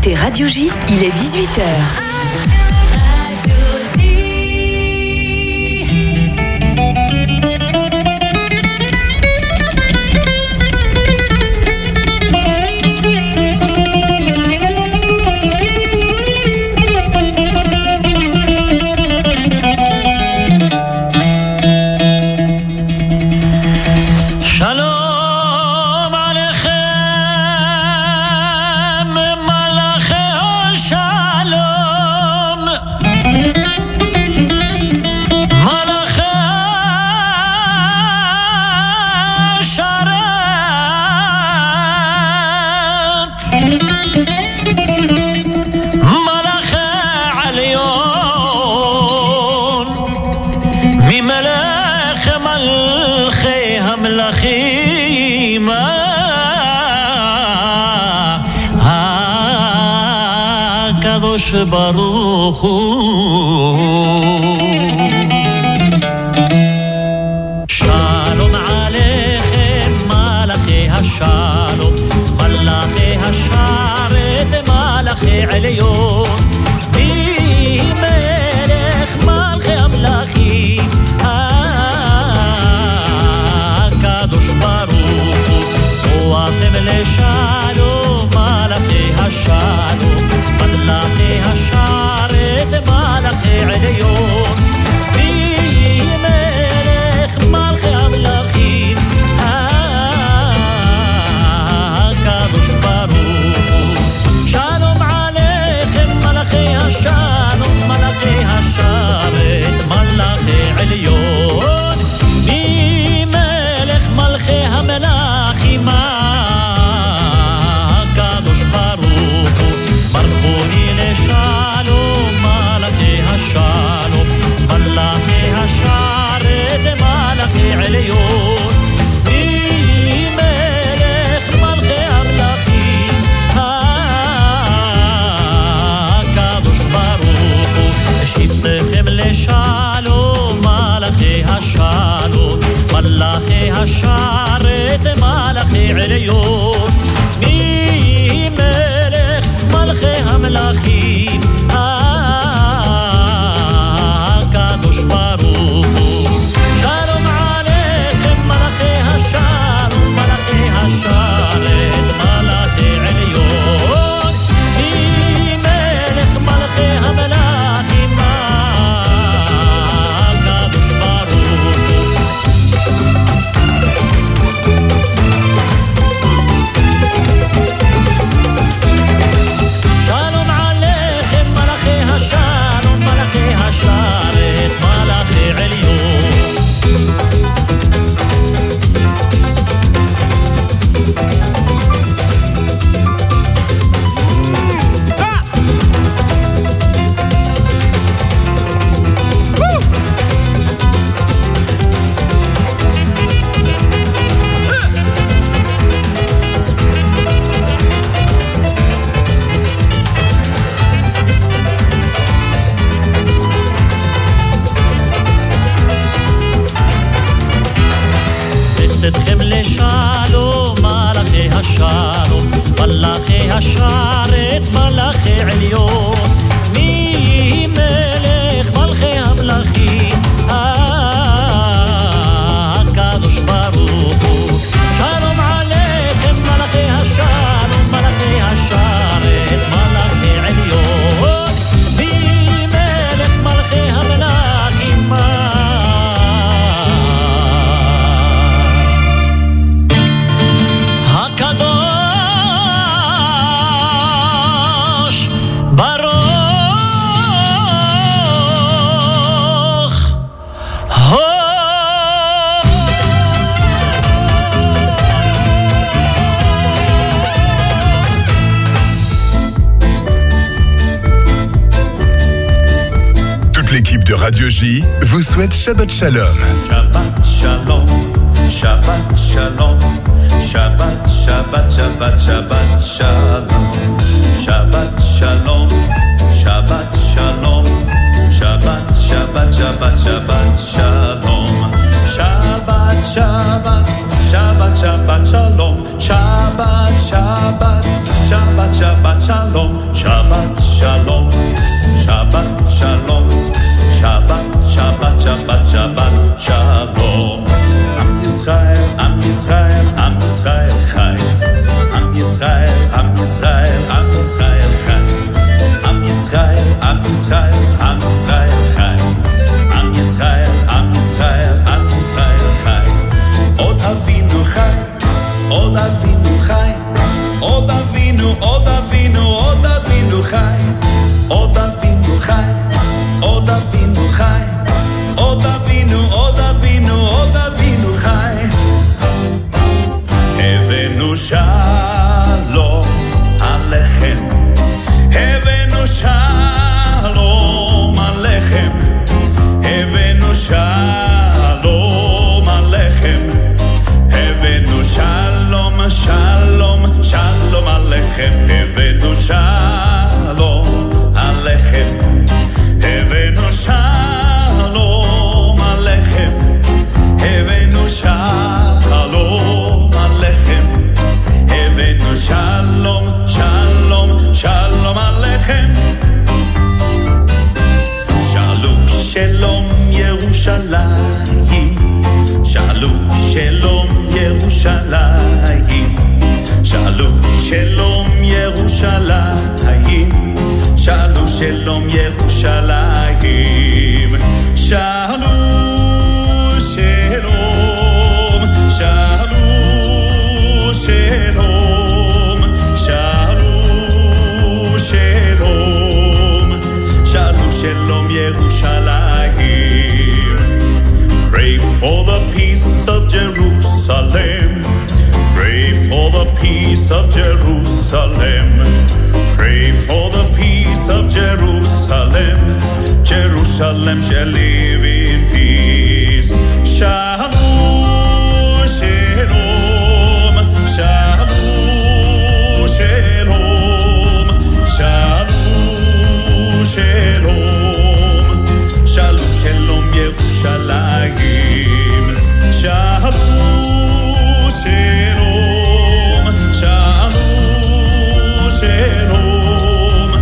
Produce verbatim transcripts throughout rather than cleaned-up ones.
écoutez Radio J, il est dix-huit heures. ברוך הוא שלום עליכם מלאכי השלום מלאכי השרת מלאכי עליון מי מלך מלכי המלכים הקדוש ברוך הוא אתם לשלום מלאכי השלום מלאכי השרת מלאכי עליון מי מלך מלכי המלכים הקדוש ברוך הוא שלום עליכם מלאכי השלום מלאכי השרת מלאכי עליון מי מלך מלכי המלכים הקדוש ברוך הוא ברכוני לשלום מלאכי השלום מלאכי השרת מלאכי עליון מי מלך מלכי המלכים הקדוש ברוך הוא שבטיכם לשלום מלאכי השלום מלאכי השרת מלאכי עליון מי מלך מלכי המלכים הקדוש ברוך הוא שלום עליכם מלאכי השלום מלאכי השרת מלאכי עליון מי מלך מלכי המלכים הקדוש ברוך הוא שלום עליכם מלאכי השלום מלאכי השרת מלאכי עליון אתכם לשלום מלאכי השלום מלאכי השרת מלאכי עליון מי מלך מלכי המלכים הקדוש ברוך הוא שלום עליכם מלאכי השלום מלאכי השרת מלאכי עליון מי מלך מלכי המלכים הקדוש ברוך הוא Toute l'équipe de Radio J vous souhaite Shabbat Shalom. Shabbat Shalom, Shabbat Shalom, Shabbat, Shabbat, Shabbat, Shabbat Shalom, Shabbat Shalom, Shabbat Shalom, Shabbat, Shabbat, Shabbat, Shabbat Shalom, Shabbat, Shabbat, Shabbat, Shabbat Shalom, Shabbat, Shabbat, Shabbat, Shabbat Shalom. עליכם, הבאנו שלום עליכם, הבאנו שלום עליכם, הבאנו שלום, שלום, שלום עליכם, הבאנו שלום עליכם, הבאנו שלום עליכם, הבאנו שלום עליכם, הבאנו שלום, שלום, שלום עליכם. שאלו שלום ירושלים, שאלו שלום ירושלים, שאלו שלום ירושלים, שאלו שלום ירושלים, שאלו שלום, שאלו שלום, שאלו שלום, שאלו שלום ירושלים. Pray for the peace of Jerusalem, pray for the peace of Jerusalem, pray for the peace of Jerusalem, Jerusalem shall live in peace. Shalom, shalom, shalom, shalom, shalom, shalom, shalom, shalom, Yerushalayim. Shalom, shalom, shalom, shalom,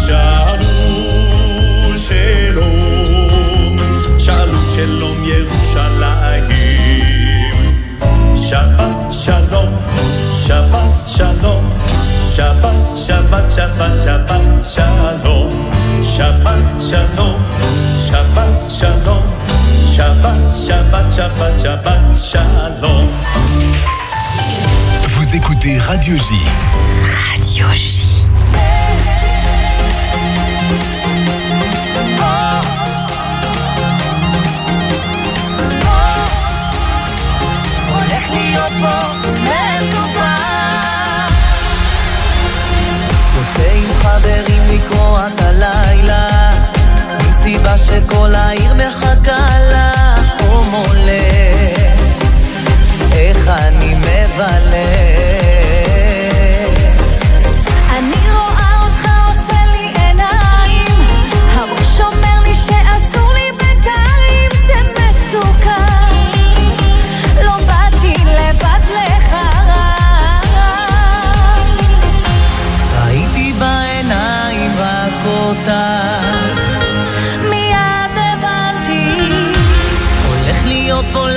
shalom, shalom, shalom, shalom, Yerushalayim. Shabbat shalom, Shabbat shalom, Shabbat, Shabbat, Shabbat, Shabbat shalom, Shabbat shalom, Shabbat shalom, Shabbat, Shabbat, Shabbat, Shabbat shalom. Vous écoutez Radio J. Radio J. הולך להיות פה מסובך, יוצא עם חברים לקרוא את הלילה, מסיבה שכל העיר מחכה לה, חום עולה, איך אני מבלה, אני רואה אותך עושה לי עיניים, הראש אומר לי שאסור לי בינתיים, זה מסוכן, לא באתי לבד לך ראיתי בעיניים רק אותך, מיד הבנתי, הולך להיות פה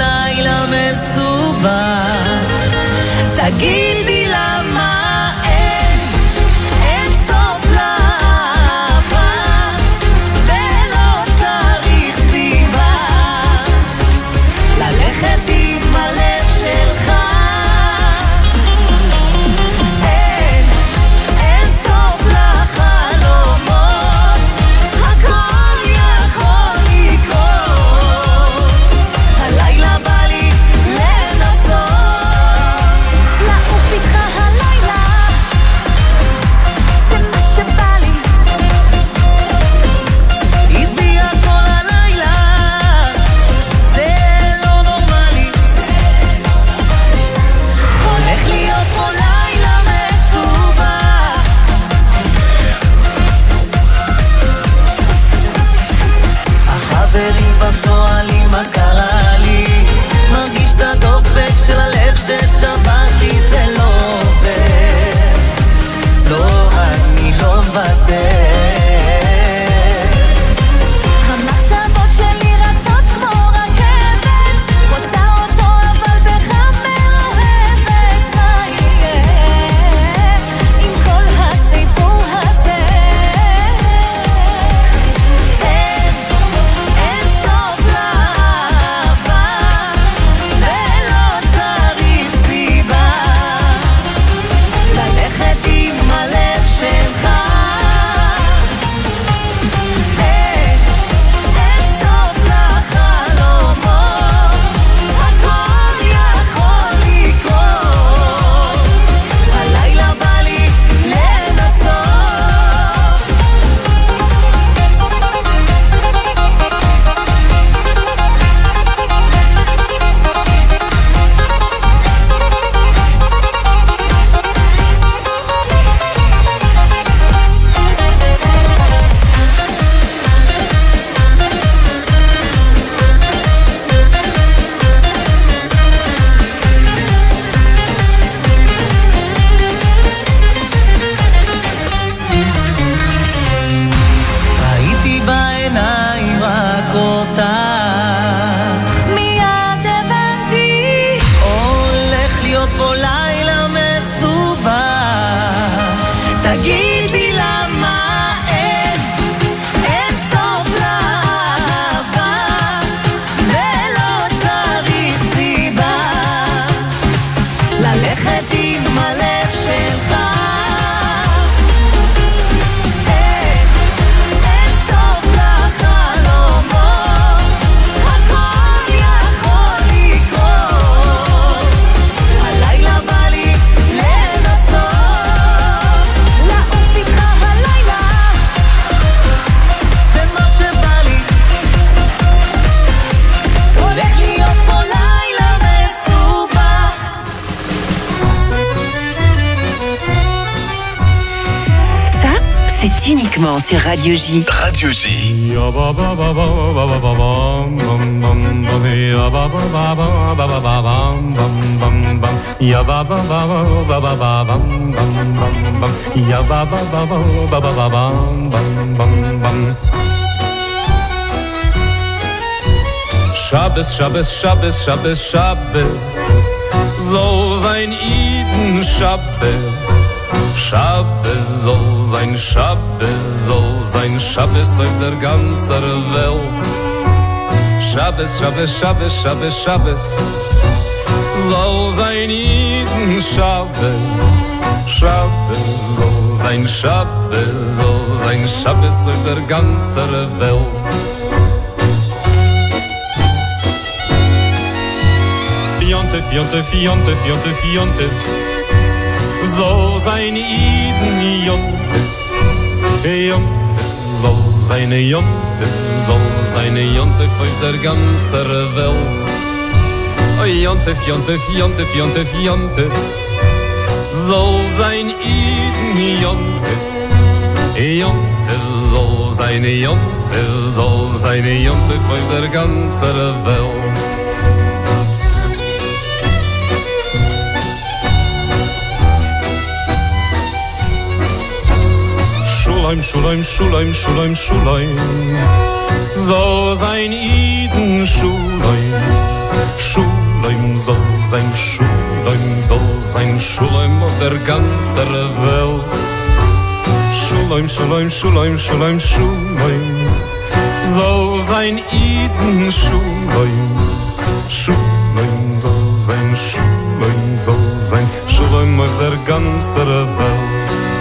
c'est uniquement sur Radio J. Radio J. Shabbos, Shabbos, Shabbos, Shabbos, Shabbos, soll sein Iden Shabbos. Shabbos soll sein Shabbos, soll sein Shabbos auf der ganzen Welt. Shabbos, Shabbos, Shabbos, Shabbos, Shabbos, soll sein Iden Shabbos. Shabbos soll sein Shabbos, soll sein Shabbos auf der ganzen Welt. Fionte, fionte, fionte, fionte, fionte, soll sein Iden Jonte, Jonte, soll seine Jonte, soll seine Jonte auf der ganzen Welt. Oh, Jonte, fionte, fionte, fionte, fionte, soll sein Iden Jonte, Jonte, soll seine Jonte, soll seine Jonte auf der ganzen Welt. Schulaim, Schulaim, Schulaim, Schulaim, Schulaim, soll sein Iden Schulaim, Schulaim soll sein Schulaim, soll sein Schulaim auf der ganzen Welt. Schulaim, Schulaim, Schulaim, Schulaim, Schulaim, soll sein Iden Schulaim, Schulaim soll sein Schulaim, soll sein Schulaim auf der ganzen Welt.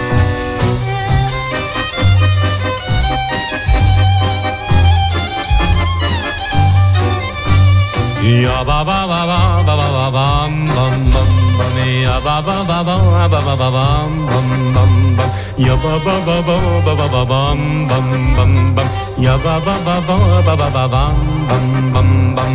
Ya ba ba ba ba ba ba bam bam bam bam ya ba ba ba ba ba ba ba bam bam bam bam ya ba ba ba ba ba ba ba bam bam bam bam ya ba ba ba ba ba ba ba bam bam bam bam.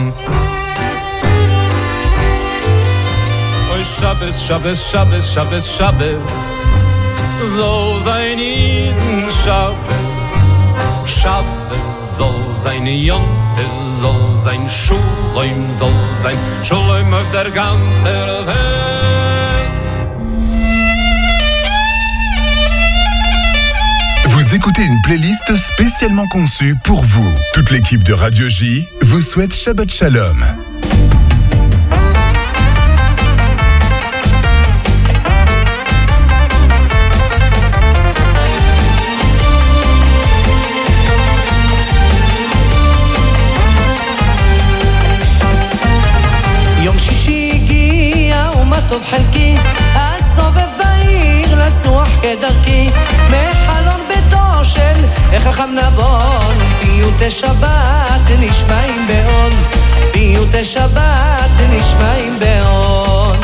Oy Shabbos, Shabbos, Shabbos, Shabbos, Shabbos, soll sein Iden Shabbos, Shabbos soll sein Jonte, soll sein Schulaim, soll sein Schulaim auf der ganzen Welt. Vous écoutez une playlist spécialement conçue pour vous. Toute l'équipe de Radio J vous souhaite Shabbat Shalom. יום שישי הגיע ומה טוב חלקי, אסובב בעיר לסוח כדרכי, מחלון ביתו של חכם נבון, פיוטי שבת נשמעים בעון, פיוטי שבת נשמעים בעון.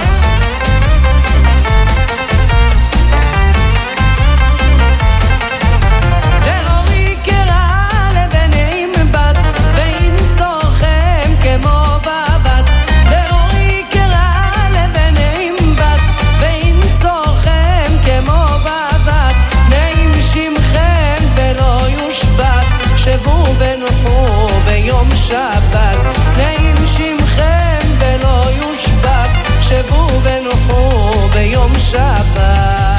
דרורי קרא לבנים בת, ואם צורכם כמו בבת, דרורי קרא לבנים בת, ואם צורכם כמו בבת, נעים שמכם ולא יושבת, שבו ונוחו ביום שבת, נעים שמכם ולא יושבת, שבו ונוחו ביום שבת.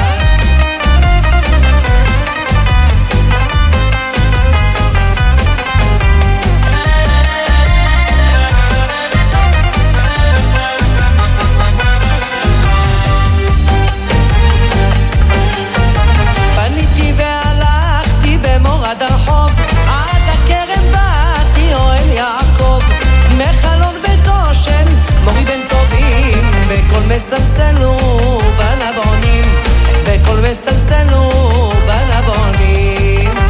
פניתי והלכתי במורד הרחוב, עד הכרם באתי אוהל יעקב, מחלון ביתו של מורי בן טובים, בכל מסלסלו בנבונים, בכל מסלסלו בנבונים.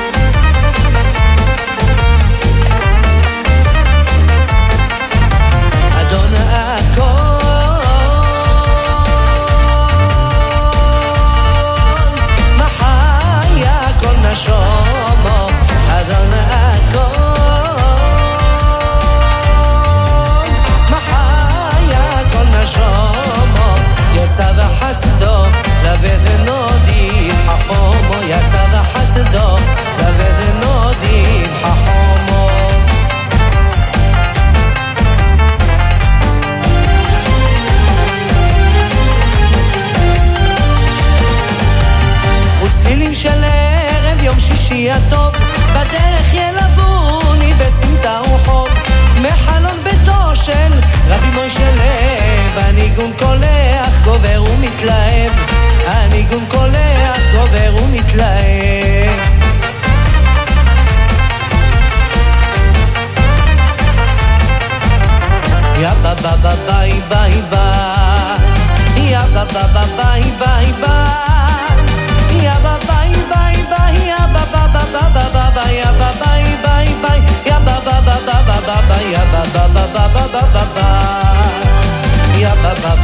אדון הכל מחיה כל נשומו, אדון הכל מחיה כל נשומו, יסע וחסדו לבית נודי חכומו, יסע וחסדו do da vede no di hahomo וצלילים של ערב יום שישי הטוב בדרך ילבוני בסמטה וחוב מחלון ביתו של רבי מוישה לב הניגון קולח גובר ומתלהב הניגון קולח גובר ומתלהב יא בבא ביי ביי ביי יא בבא ביי ביי ביי יא בבא ביי ביי יא בבא ביי ביי יא בבא ביי ביי יא בבא ביי יא בבא ביי יא בבא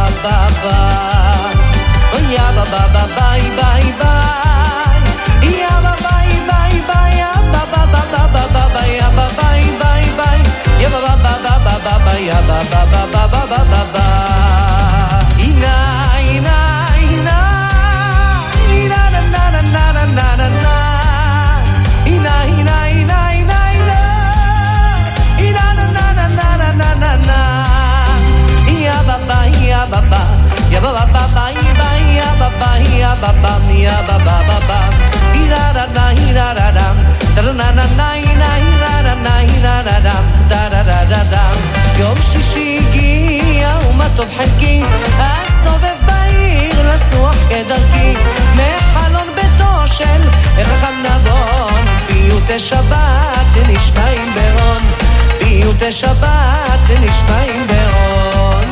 ביי יא בבא ביי ביי ביי יא בבא ביי ביי יא בבא ביי יא בבא ביי ביי יא בבא ביי יא בבא ביי אינה אינה אינה אינה na na na na na na na ina ina ina ina ina ina na na na na na na na na ya baba ya baba ya baba baba ya baba ya baba ya baba baba ira ra na ira ra dam da na na na ina ira ra na ira ra dam da da da da dam יום שישי הגיע ומה טוב חלקי הסובב בעיר לסוח כדרכי מחלון ביתו של רחם נבון פיוטי שבת נשמעים ברון פיוטי שבת נשמעים ברון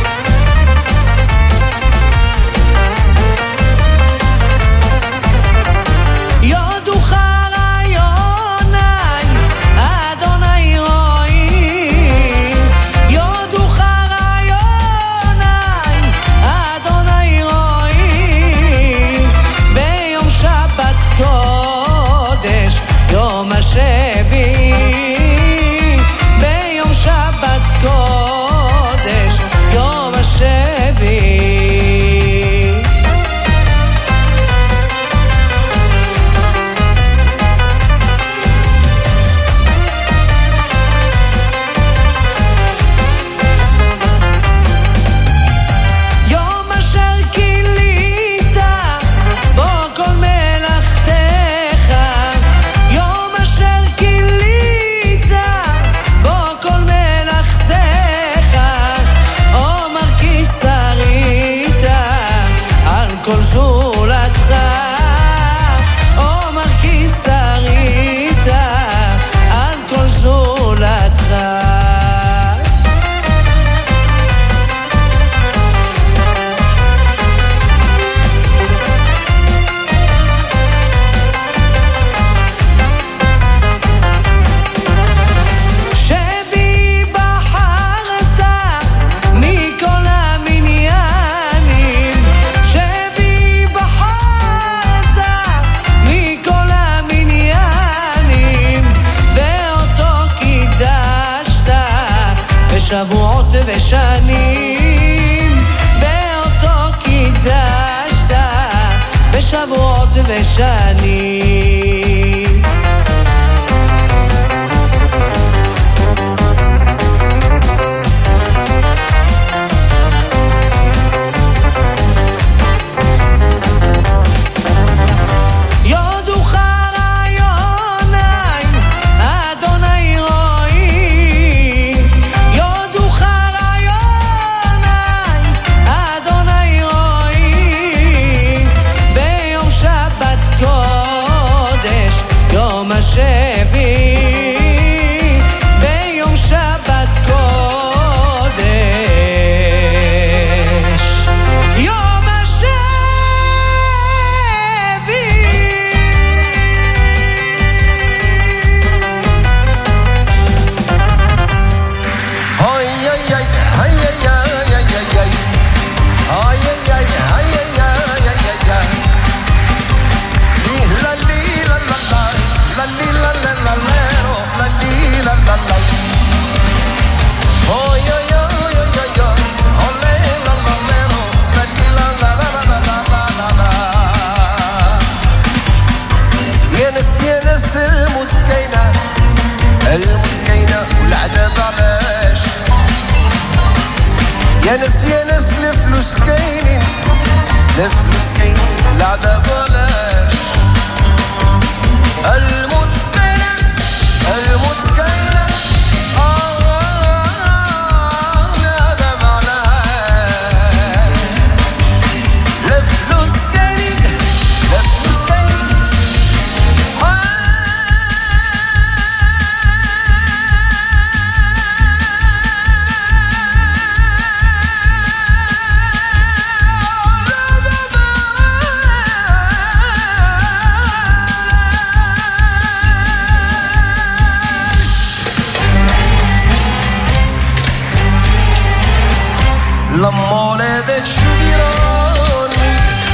יודו חריוני אדוני רואי יודו חריוני אדוני רואי ביום שבת קודש יום השבי ביום שבת קודש יום השבי יום אשר כילית בו כל מלאכתך יום אשר כילית בו כל מלאכתך אומר כי שרית על כל זולתך אומר כי שרית על כל זולתך שבי בחרת מכל המניינים שבי בחרת מכל המניינים ואותו קידשת בשבועות ושנים ואותו קידשת בשבועות ושנים יודו חריוני אדוני רואי יודו חריוני אדוני רואי ביום שבת קודש يا ناس يا ناس الفلوس كاينين الفلوس كاينين العذاب بلاش الموت كاينة الموت كاينة l'amore del civironi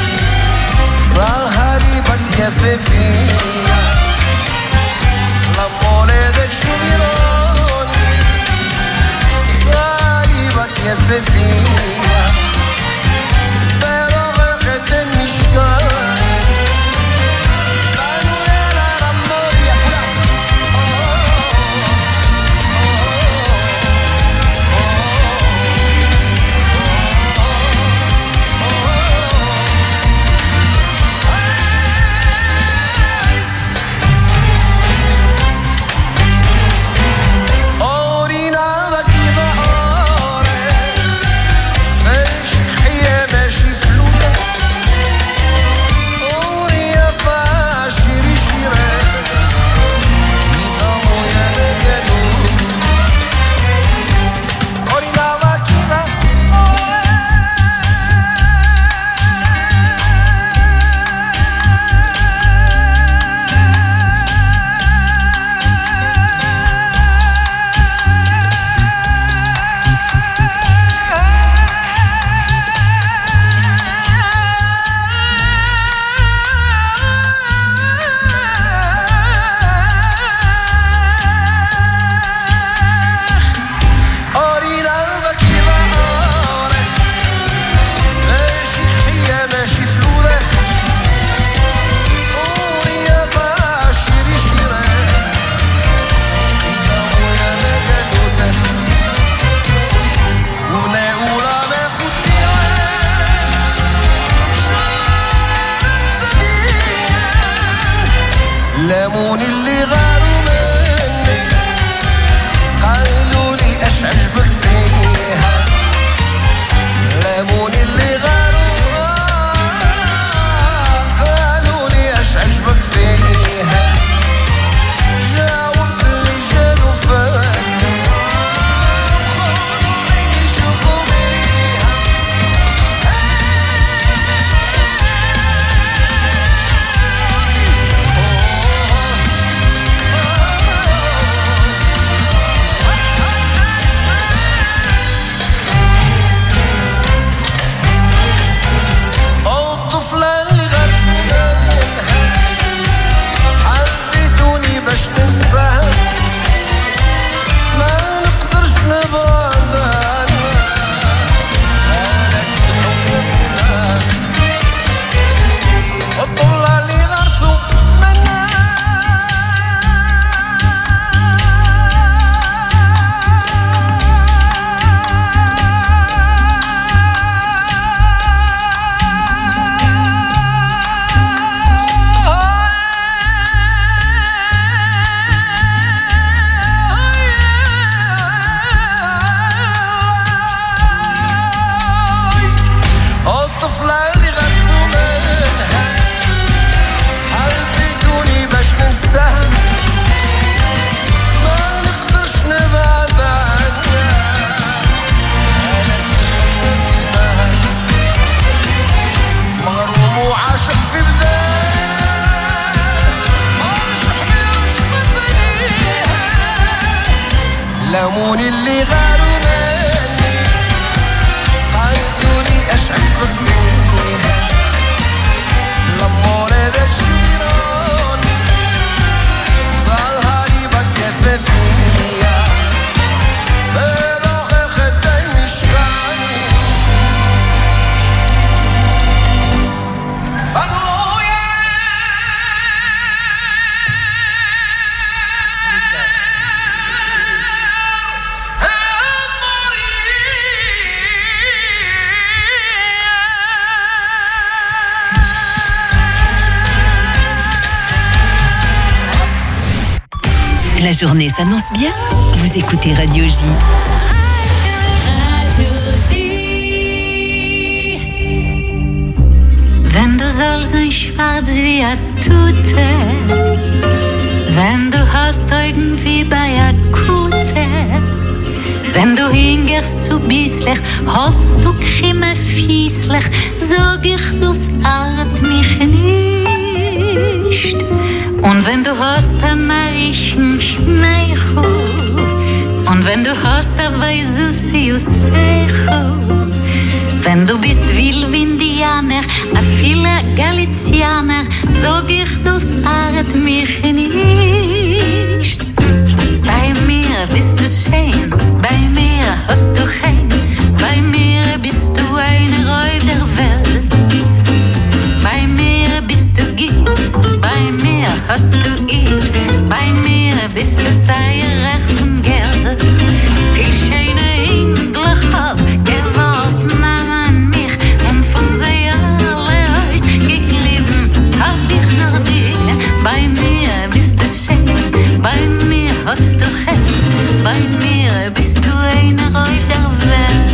Zahari batia fefia l'amore del civironi Zahari batia fefia però vecchete mishkani لاموني اللي غاروا مني قالوا لي اش عجبك فيها لاموني اللي غاروا قالوا لي اش عجبك فيها جاوبت اللي جالوا فات خلوني يشوفوا بيها باش ننساها ما نقدرش نبعد عنها هذاك الحب زفنا والطلة اللي غرتو منا ما نقدرش نبعد عنها أنا في فيها مغروم وعاشق في بداية عاشق مش متنيها لاموني اللي غاروا مني قالوا لي اش عجبك فيها l'amore del civironi Zahari batia fefia però vecchete mishkani Hallelujah La journée s'annonce bien. Vous écoutez Radio J. Wenn du sollst sein schwarz wie a Tute, wenn du hast Augen wie bei a Kute, wenn du hingehst zu bisslich, hast du Krimme fieslich, sag ich, das art mich nicht. Und wenn du hast ein narischen Schmeichel, und wenn du hast a Weisusi Yusecho, wenn du bist Wilwindianer, a viele Galizianer, sag ich, das art mich nicht. Bei mir bist du schön, bei mir hast du Heim, bei mir bist du ein Räuber der Welt. Bei mir bist du Gitt, bei mir hast du Eid, bei mir bist du teurer von Geld. Viel schöne Engel hab gewollt nahmen mich und von sie alle Haus geklieben hab ich nur dir. Bei mir bist du schön, bei mir hast du Geld, bei mir bist du ein Räuber der Welt.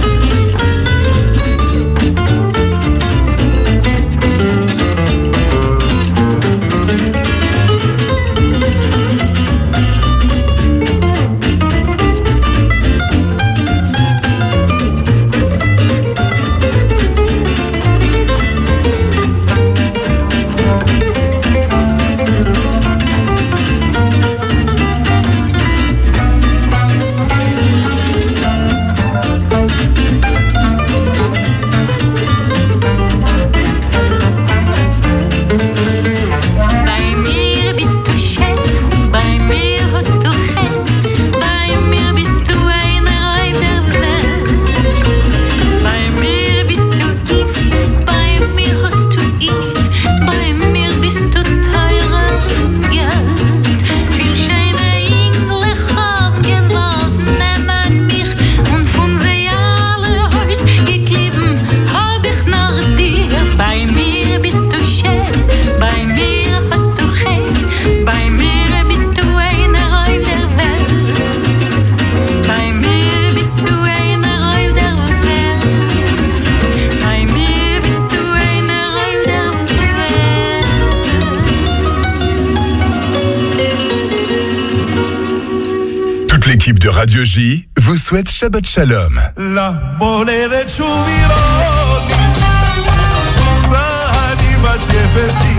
L'équipe de Radio J vous souhaite Shabbat Shalom. La monnaie de Chouviron, Sahani Batiefetia.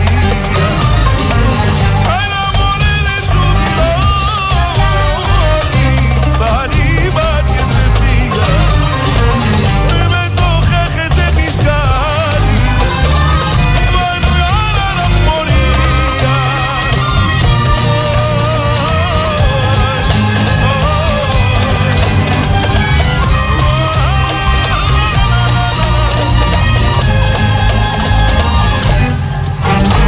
La monnaie de Chouviron, Sahani Batiefetia. Me toque de Miscali, Manuela la Moria. Bye.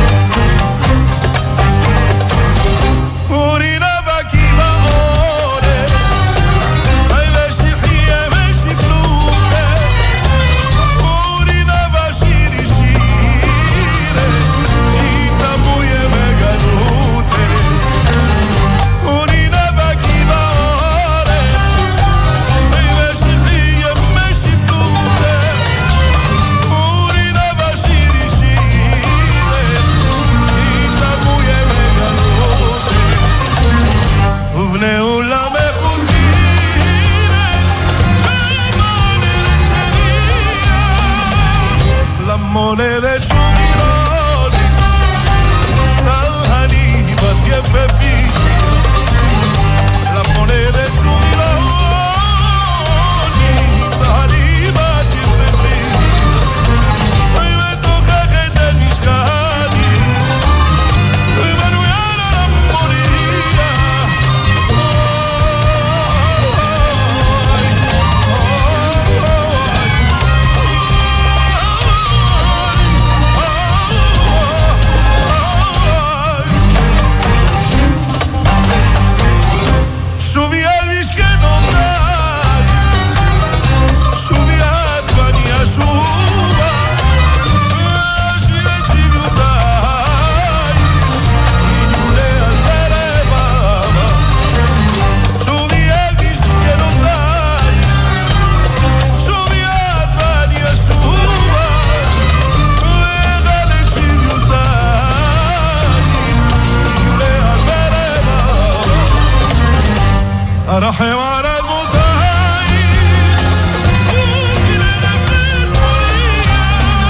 הרחם על אדמותייך ובכי לנפל פוריה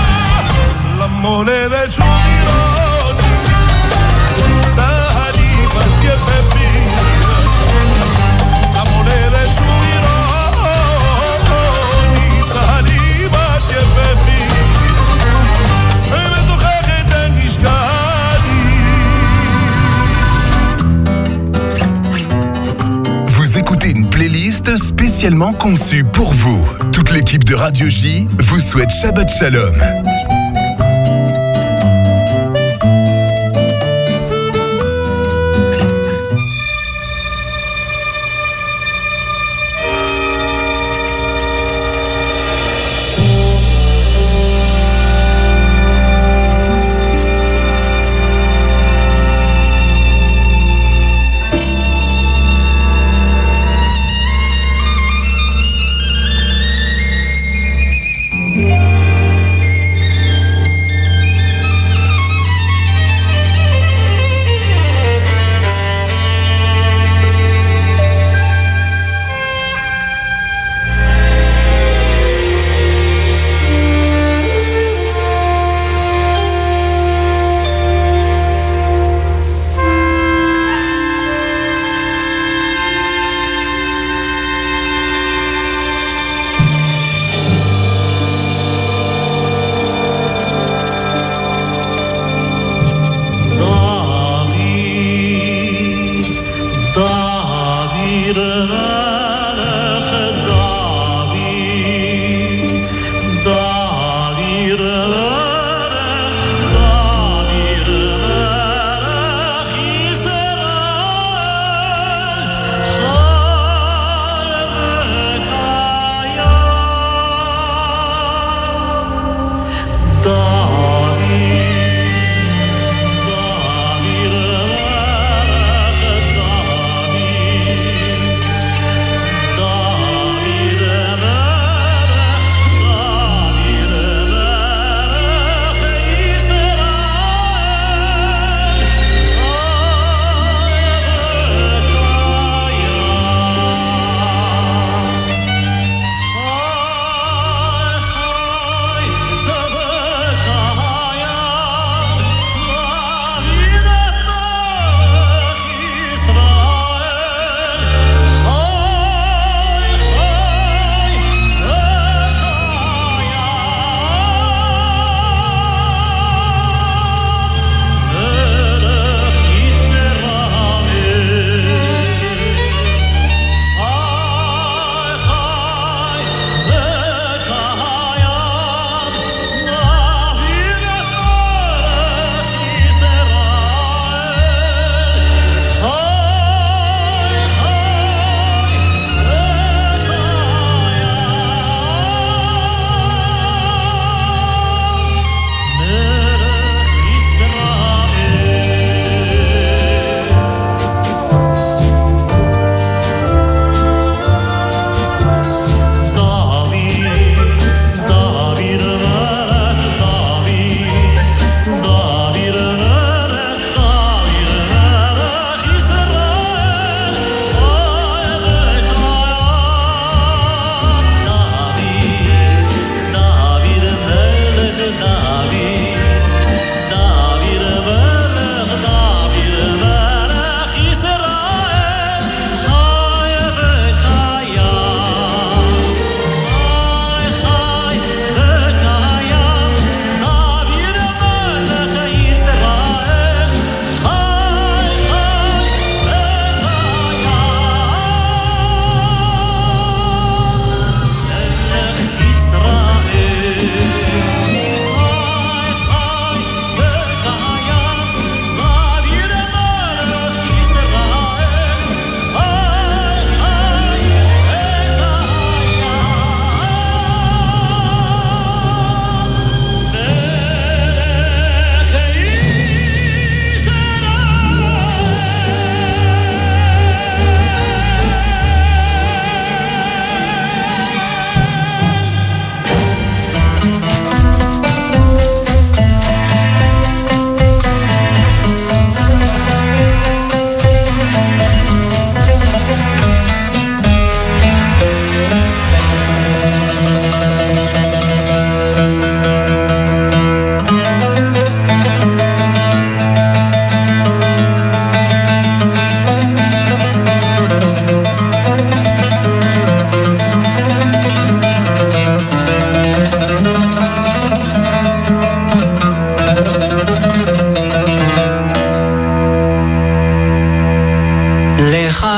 למולדת שוב לראות צהלי בת יפהפייה למולדת שוב לראות צהלי בת יפהפייה ובתוכך אתן נשקעתי. Vous écoutez une playlist spécialement conçue pour vous. Toute l'équipe de Radio J vous souhaite Shabbat Shalom.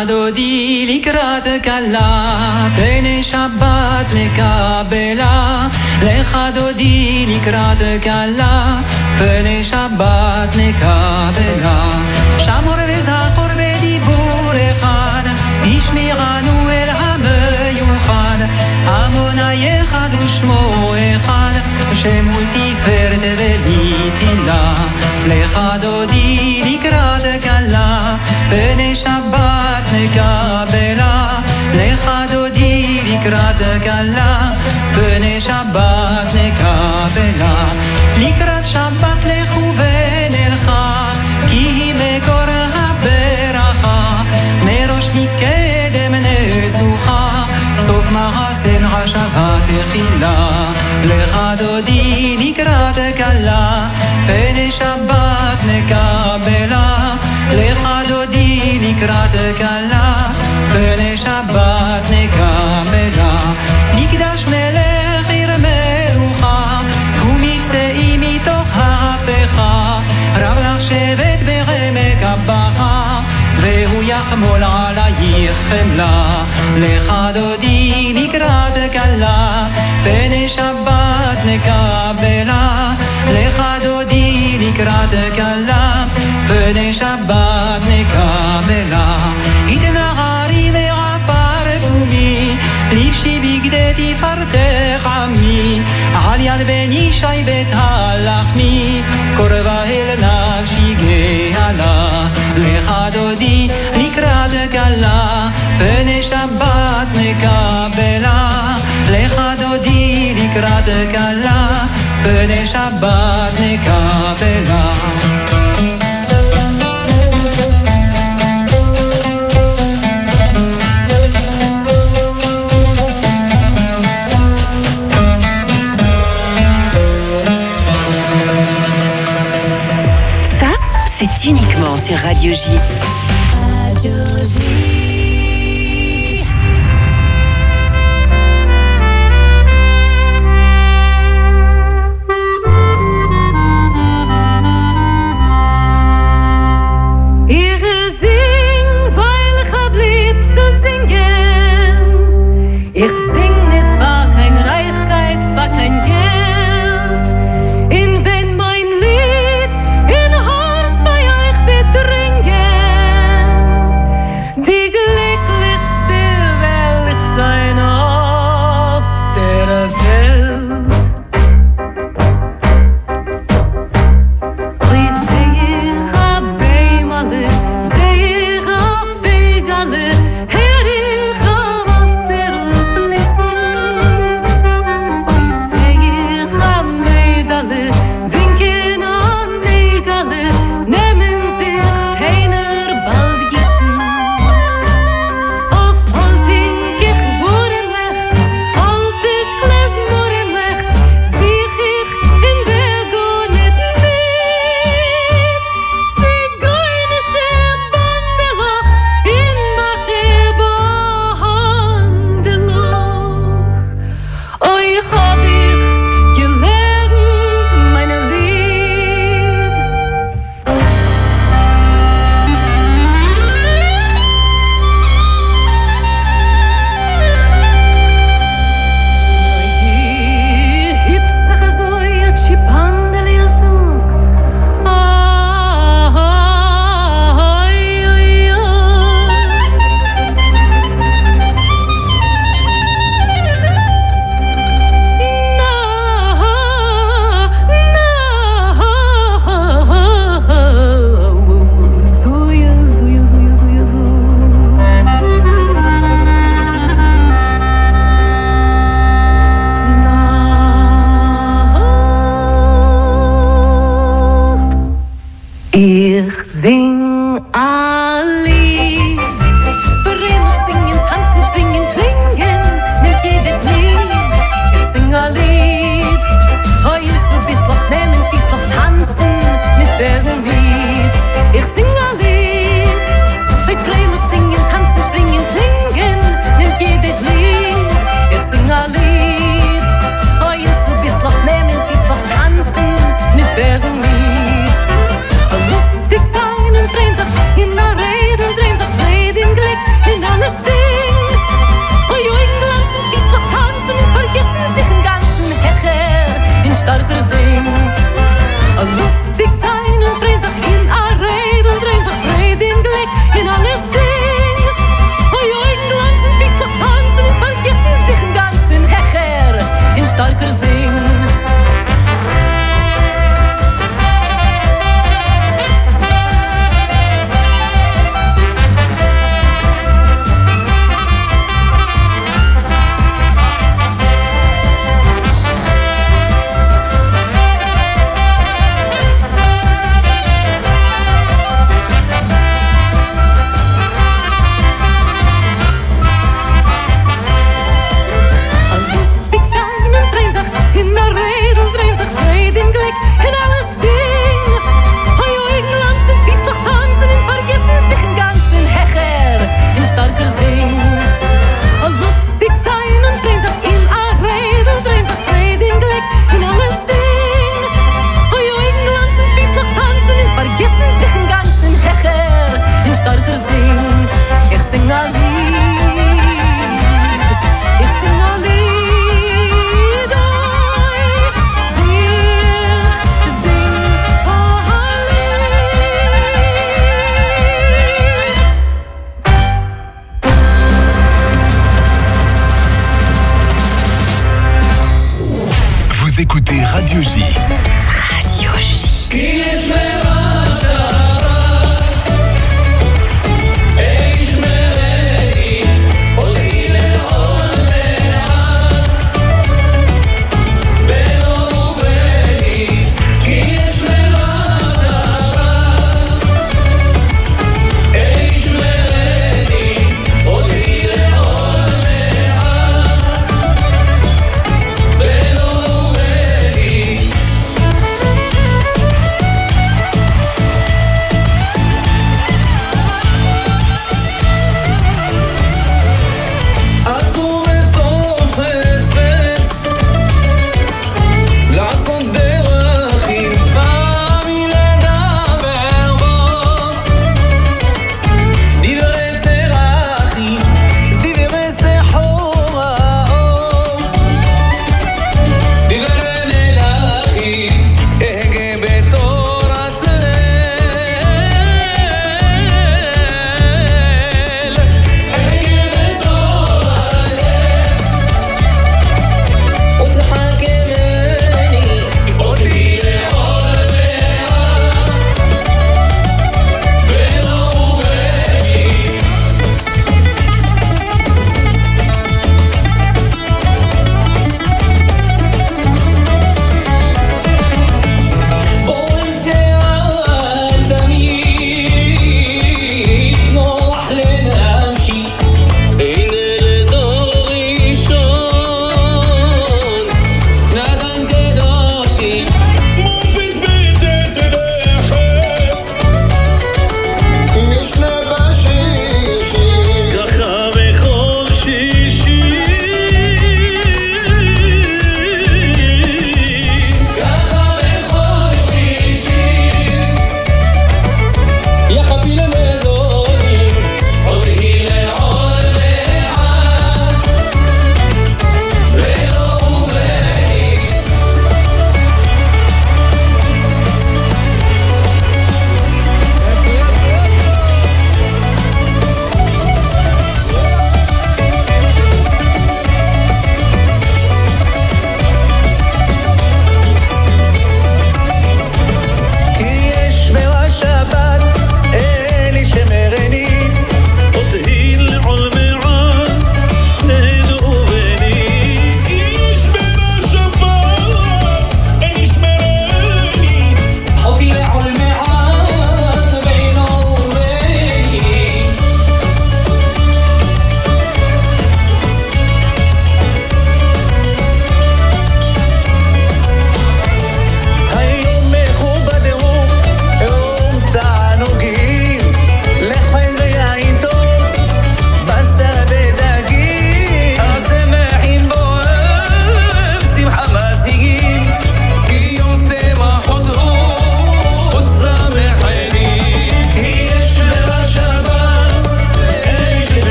דודי לקראת כלה, פני שבת נקבלה. לך דודי לקראת כלה, פני שבת נקבלה. שמור וזכור בדיבור אחד, השמיענו אל המיוחד. המוני אחד ושמו אחד, שמול תפארת ולתהילה. לך דודי לקראת כלה, פני שבת נקבלה. לך דודי לקראת כלה, פני שבת נקבלה. לקראת שבת לכו ונלכה, כי היא מקור הברכה. מראש מקדם נזוכה, סוף מעשה מחשבה תחילה. לך דודי לקראת כלה, פני שבת נקבלה. לך דודי לקראת כלה, פני שבת נקבלה. מקדש מלך עיר מרוחה, קומי צאי מתוך ההפכה. רב לך שבט בעמק הבכה, והוא יחמול עלייך חמלה. לך דודי לקראת כלה, פני שבת נקבלה. לך דודי לקראת כלה, פני שבת נקבלה. התנערי מעפר קומי, לבשי בגדי תפארתך עמי. על יד בני שי בית הלחמי, קורבה אל נפשי גאלה. לך דודי לקראת כלה, פני שבת נקבלה. לך דודי לקראת כלה, פני שבת נקבלה. C'est uniquement sur Radio J. Radio J. Ich sing, weil ich hab lieb zu singen. Ich sing nicht für kein Reichkeit, für kein Geld. In wenn mein Lied in Herz bei euch wird dringen, die glücklichste will ich sein auf der Welt. Oi sing ich hab beimale, sing ich hab fegale, her ich hab Wasser fließen. Oi sing ich hab Medaille, winken an Negale, nehmen sich Teiner bald gießen. Auf alting ich worenlech, alte Kles morenlech, sich ich in Begonet mit. Zigeunische Bandelach, in Matsche Behandelach. Oi hab ich gelernt meine Lied. Hitzach azoi a chipandel yazug. Ay, ay, ay. Na, na, zoya, zoya, zoya, zoya, Ich sing ein Lied, fröhlich singen, tanzen, springen, klingen, nimmt jedes Lied. Ich sing ein Lied, heul so bislach nehmen, dieslach tanzen, mit deren Lied. Ich sing ein Lied, heul fröhlich singen, tanzen, springen, klingen, nimmt jedes Lied. Ich sing ein Lied, heul so bislach nehmen, dieslach tanzen, mit deren Lied. Lustig sein und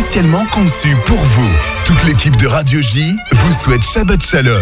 spécialement conçu pour vous. Toute l'équipe de Radio J vous souhaite Shabbat Shalom.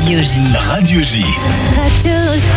Radio J. Radio J. Radio J.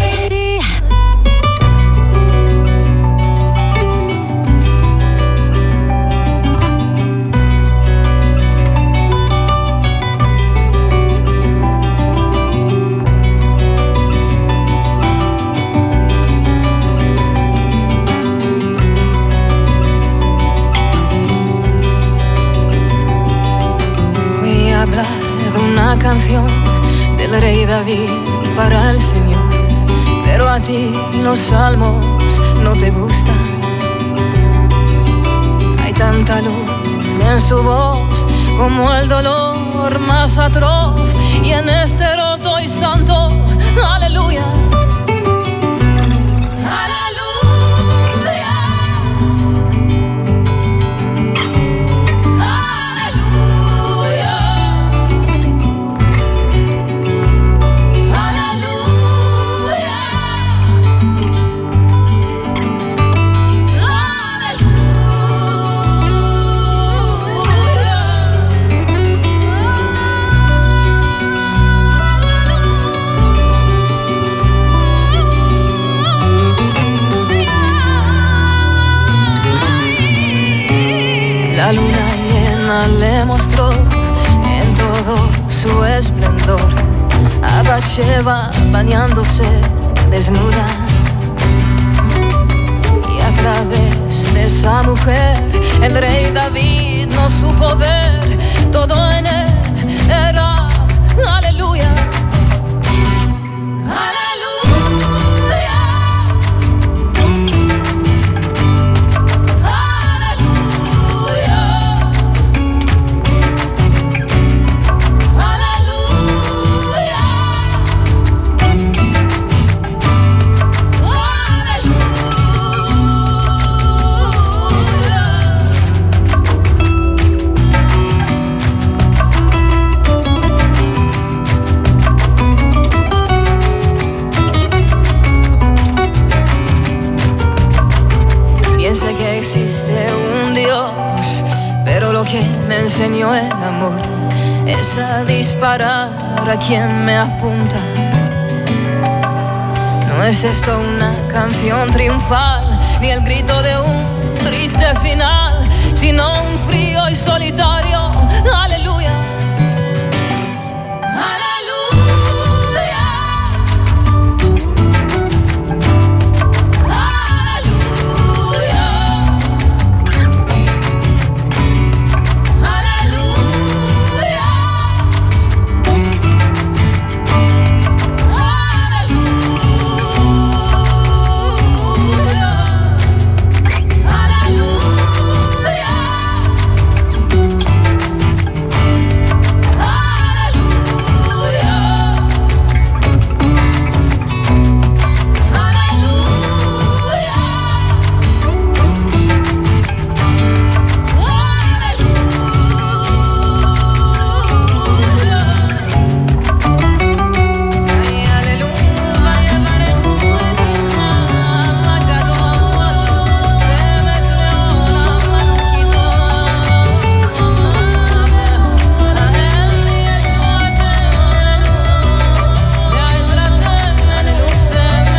Canción del rey David para el Señor, pero a ti los salmos no te gustan. Hay tanta luz en su voz como el dolor más atroz, y en este roto y santo, aleluya. La luna llena le mostró en todo su esplendor a Bathsheba bañándose desnuda, y a través de esa mujer el rey David no supo ver. Todo en él era aleluya. Existe un Dios, pero lo que me enseñó el amor es a disparar a quien me apunta. No es esto una canción triunfal, ni el grito de un triste final, sino un frío y solitario aleluya. Aleluya.